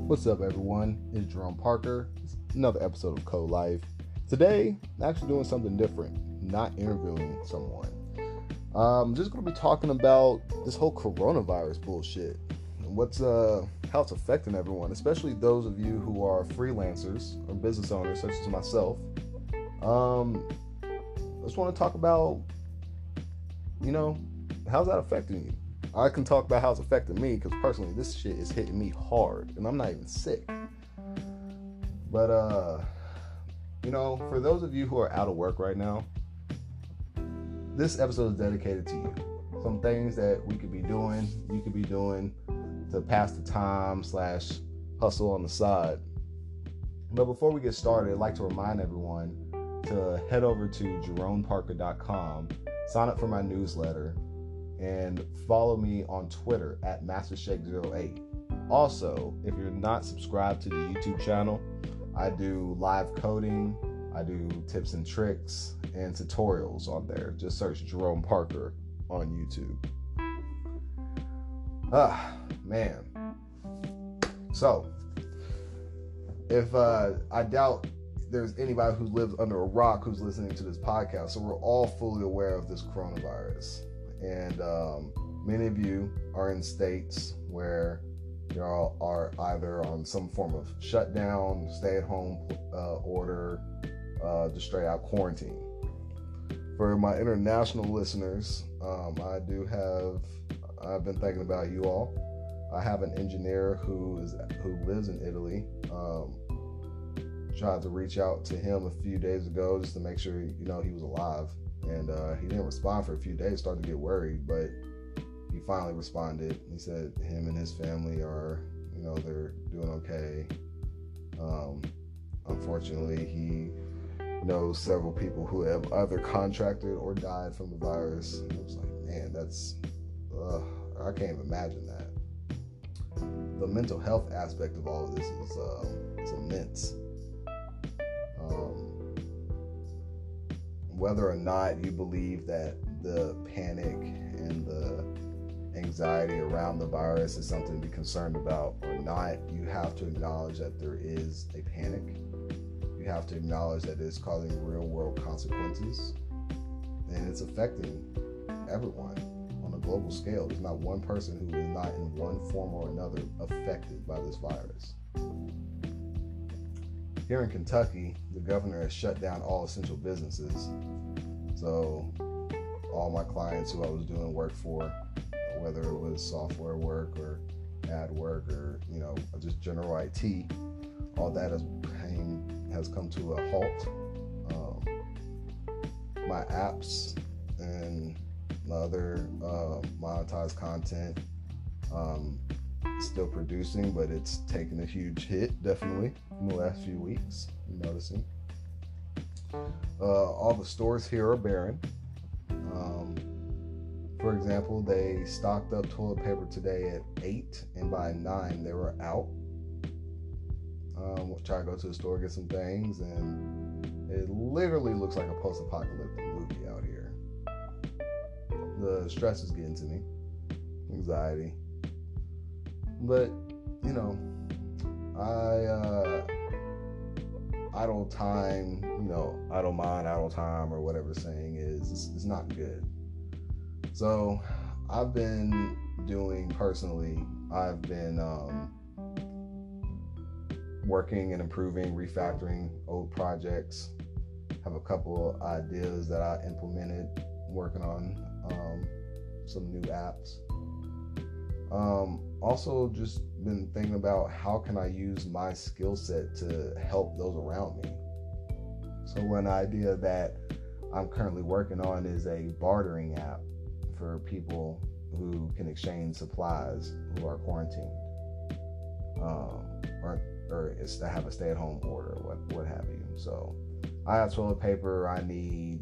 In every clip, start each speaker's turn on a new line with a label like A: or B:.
A: What's up, everyone? It's Jerome Parker. It's another episode of Co-Life. Today, I'm actually doing something different, not interviewing someone. I'm just going to be talking about this whole coronavirus bullshit and how it's affecting everyone, especially those of you who are freelancers or business owners, such as myself. I just want to talk about, how's that affecting you? I can talk about how it's affecting me because personally this shit is hitting me hard and I'm not even sick. But, for those of you who are out of work right now, this episode is dedicated to you. Some things that you could be doing to pass the time / hustle on the side. But before we get started, I'd like to remind everyone to head over to jeromeparker.com, sign up for my newsletter, and follow me on Twitter at MasterShake08. Also, if you're not subscribed to the YouTube channel, I do live coding, I do tips and tricks, and tutorials on there. Just search Jerome Parker on YouTube. Man. So, if I doubt there's anybody who lives under a rock who's listening to this podcast, so we're all fully aware of this coronavirus. And many of you are in states where you are either on some form of shutdown, stay-at-home order, just straight-out quarantine. For my international listeners, I've been thinking about you all. I have an engineer who lives in Italy. Tried to reach out to him a few days ago just to make sure he was alive. And he didn't respond for a few days, started to get worried, but he finally responded. He said him and his family are, they're doing okay. Unfortunately, he knows several people who have either contracted or died from the virus. And I was like, man, I can't even imagine that. The mental health aspect of all of this is immense. Whether or not you believe that the panic and the anxiety around the virus is something to be concerned about or not, you have to acknowledge that there is a panic. You have to acknowledge that it's causing real world consequences and it's affecting everyone on a global scale. There's not one person who is not in one form or another affected by this virus. Here in Kentucky, the governor has shut down all essential businesses. So all my clients who I was doing work for, whether it was software work or ad work or, just general IT, all that has come to a halt. My apps and my other monetized content still producing, but it's taken a huge hit, definitely, in the last few weeks. I'm noticing. All the stores here are barren. For example, they stocked up toilet paper today at 8, and by 9 they were out. Try to go to the store, get some things, and it literally looks like a post-apocalyptic movie out here. The stress is getting to me. Anxiety. But, idle time, idle mind, idle time, or whatever the saying is, it's not good. So, I've been working and improving, refactoring old projects. Have a couple of ideas that I implemented, working on some new apps. Also just been thinking about how can I use my skill set to help those around me. So one idea that I'm currently working on is a bartering app for people who can exchange supplies who are quarantined, or it's to have a stay-at-home order, what have you. So I have toilet paper, I need,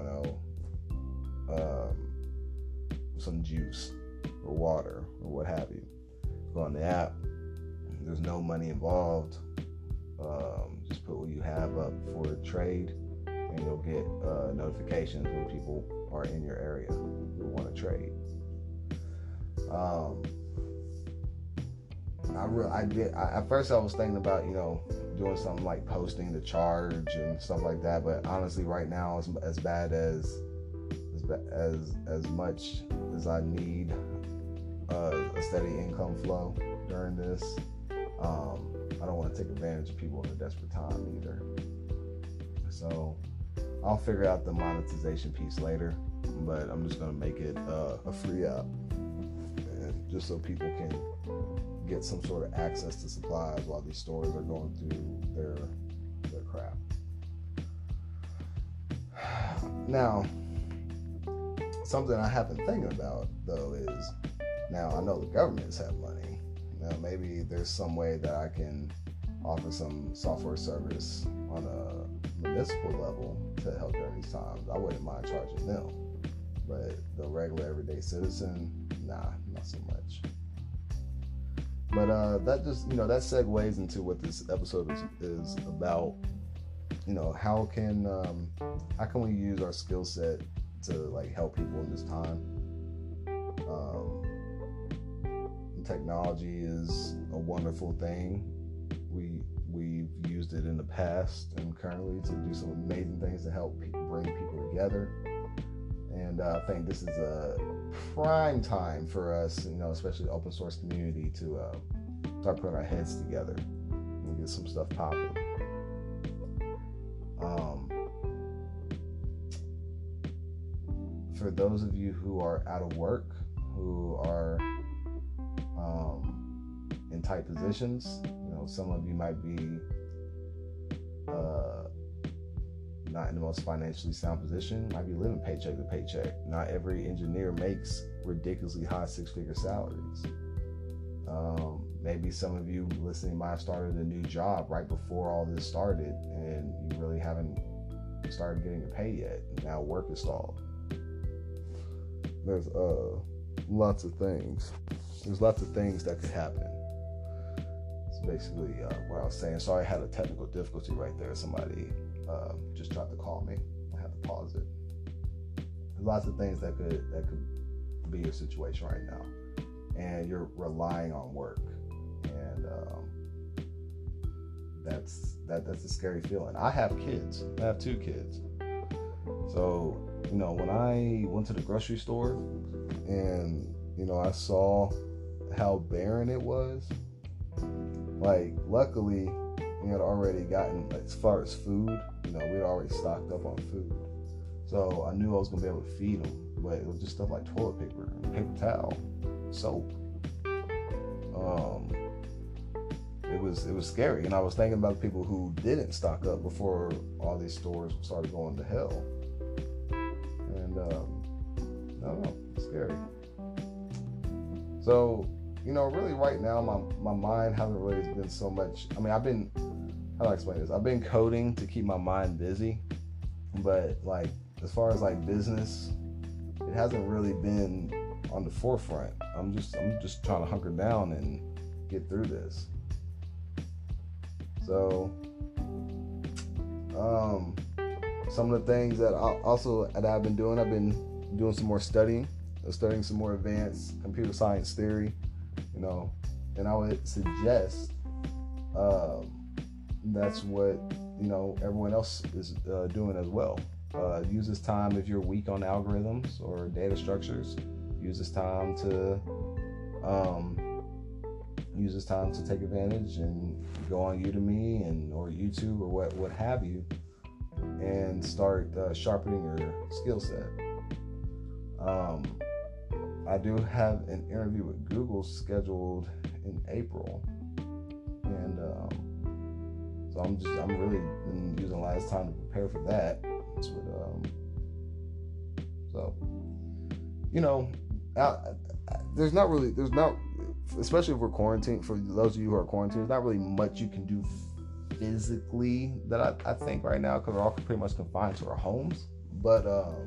A: some juice or water or what have you. Go on the app, there's no money involved. Just put what you have up for trade and you'll get notifications when people are in your area who want to trade. at first I was thinking about, doing something like posting the charge and stuff like that. But honestly, right now, as bad as much as I need a steady income flow during this, I don't want to take advantage of people in a desperate time either. So I'll figure out the monetization piece later, but I'm just going to make it a free app, and just so people can get some sort of access to supplies while these stores are going through their crap. Now, something I have been thinking about, though, is now I know the governments have money. Now, maybe there's some way that I can offer some software service on a municipal level to help during these times. I wouldn't mind charging them. But the regular everyday citizen, nah, not so much. But that just, that segues into what this episode is about. How can we use our skill set to like help people in this time? Technology is a wonderful thing. We've used it in the past and currently to do some amazing things to help bring people together. And I think this is a prime time for us, especially the open source community, to start putting our heads together and get some stuff popping. For those of you who are out of work, who are in tight positions, some of you might be not in the most financially sound position, might be living paycheck to paycheck. Not every engineer makes ridiculously high 6-figure salaries. Maybe some of you listening might have started a new job right before all this started, and you really haven't started getting your pay yet. Now work is stalled. There's lots of things. There's lots of things that could happen. It's basically what I was saying. Sorry, I had a technical difficulty right there. Somebody just tried to call me. I had to pause it. There's lots of things that could be your situation right now, and you're relying on work, and that's a scary feeling. I have kids. I have 2 kids. So when I went to the grocery store and I saw how barren it was, like luckily we had already gotten, as far as food, we had already stocked up on food. So I knew I was going to be able to feed them, but it was just stuff like toilet paper, paper towel, soap. It was scary. And I was thinking about the people who didn't stock up before all these stores started going to hell. And I don't know, it's scary. So, really right now, my mind hasn't really been so much. I mean, how do I explain this? I've been coding to keep my mind busy, but like, as far as like business, it hasn't really been on the forefront. I'm just trying to hunker down and get through this. So, some of the things that I've been doing some more studying some more advanced computer science theory, and I would suggest that's what everyone else is doing as well. Use this time if you're weak on algorithms or data structures. Use this time to take advantage and go on Udemy or YouTube or what have you, and start sharpening your skill set. I do have an interview with Google scheduled in April, and so I'm really been using a lot of time to prepare for that. There's not, especially if we're quarantined. For those of you who are quarantined, there's not really much you can do physically that I think right now, because we're all pretty much confined to our homes. But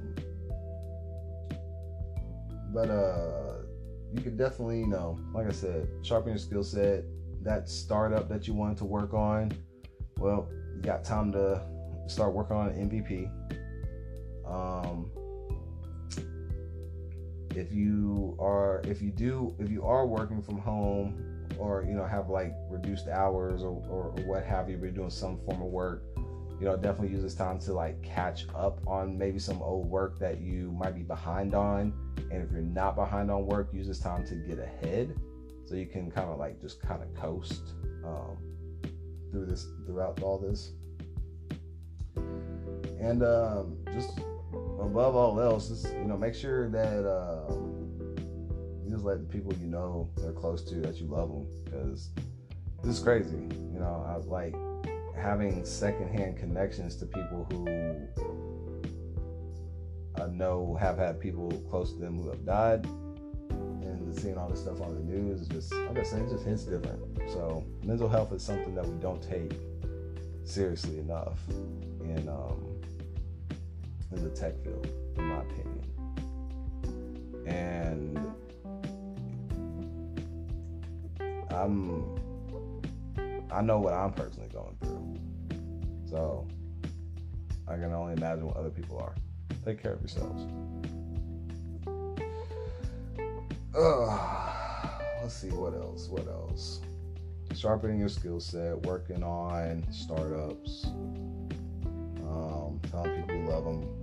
A: you could definitely, like I said, sharpen your skill set. That startup that you wanted to work on, well, you got time to start working on an MVP. If you are working from home, or have like reduced hours or what have you, been doing some form of work, definitely use this time to like catch up on maybe some old work that you might be behind on. And if you're not behind on work, use this time to get ahead so you can kind of like just kind of coast throughout all this. And just above all else, just make sure that you just let the people they're close to, that you love them, because this is crazy. I like having secondhand connections to people who I know have had people close to them who have died, and seeing all this stuff on the news is just, like I said, it just hits different. So mental health is something that we don't take seriously enough in the tech field, in my opinion. And I know what I'm personally going through, so I can only imagine what other people are. Take care of yourselves. Let's see, what else? Sharpening your skill set, working on startups, telling people you love them.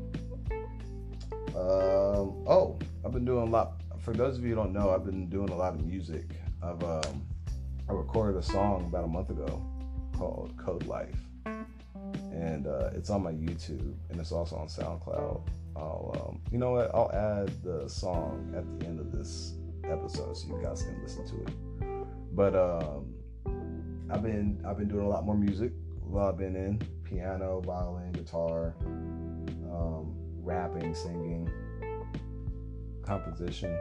A: I've been doing a lot. For those of you who don't know, I've been doing a lot of music. I recorded a song about a month ago called Code Life, and it's on my YouTube, and it's also on SoundCloud. I'll add the song at the end of this episode so you guys can listen to it. But I've been doing a lot more music. I've been in piano, violin, guitar, rapping, singing, composition.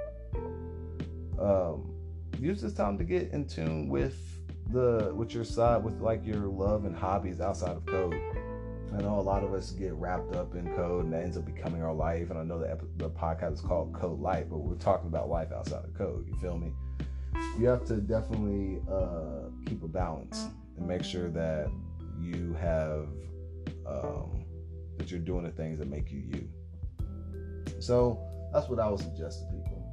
A: Use this time to get in tune with your side, with like your love and hobbies outside of code. I know a lot of us get wrapped up in code, and that ends up becoming our life. And I know the podcast is called Code Life, but we're talking about life outside of code. You feel me? You have to definitely keep a balance and make sure that you have that you're doing the things that make you you. So that's what I would suggest to people.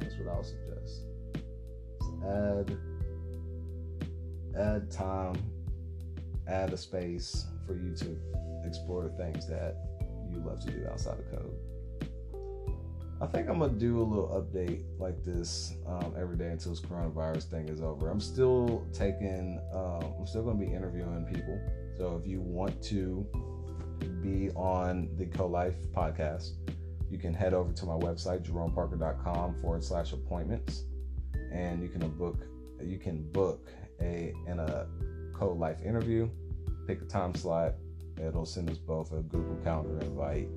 A: Add time, add a space for you to explore the things that you love to do outside of code. I think I'm gonna do a little update like this every day until this coronavirus thing is over. I'm still gonna be interviewing people. So if you want to be on the Co-Life podcast, you can head over to my website, jeromeparker.com/appointments, and you can book a Co-Life interview. Pick a time slot. It'll send us both a Google Calendar invite,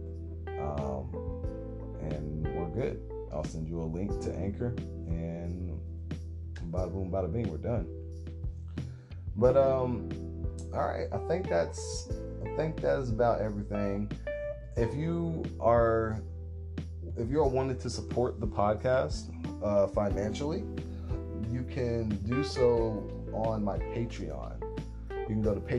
A: and we're good. I'll send you a link to Anchor, and bada boom, bada bing, we're done. But all right, I think that's about everything. If you are wanting to support the podcast financially, you can do so on my Patreon. You can go to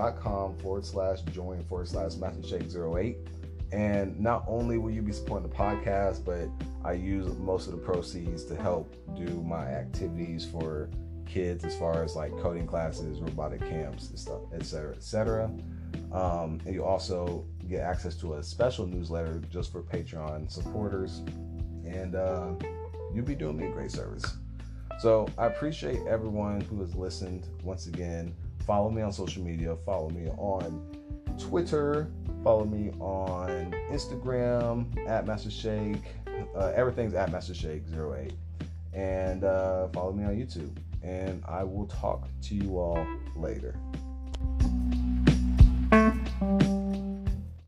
A: patreon.com/join/MasterShake08. And not only will you be supporting the podcast, but I use most of the proceeds to help do my activities for kids, as far as like coding classes, robotic camps, and stuff, etc., etc. And you also get access to a special newsletter just for Patreon supporters, and you'll be doing me a great service. So I appreciate everyone who has listened. Once again, follow me on social media. Follow me on Twitter. Follow me on Instagram @MasterShake. Everything's @MasterShake08. And follow me on YouTube. And I will talk to you all later.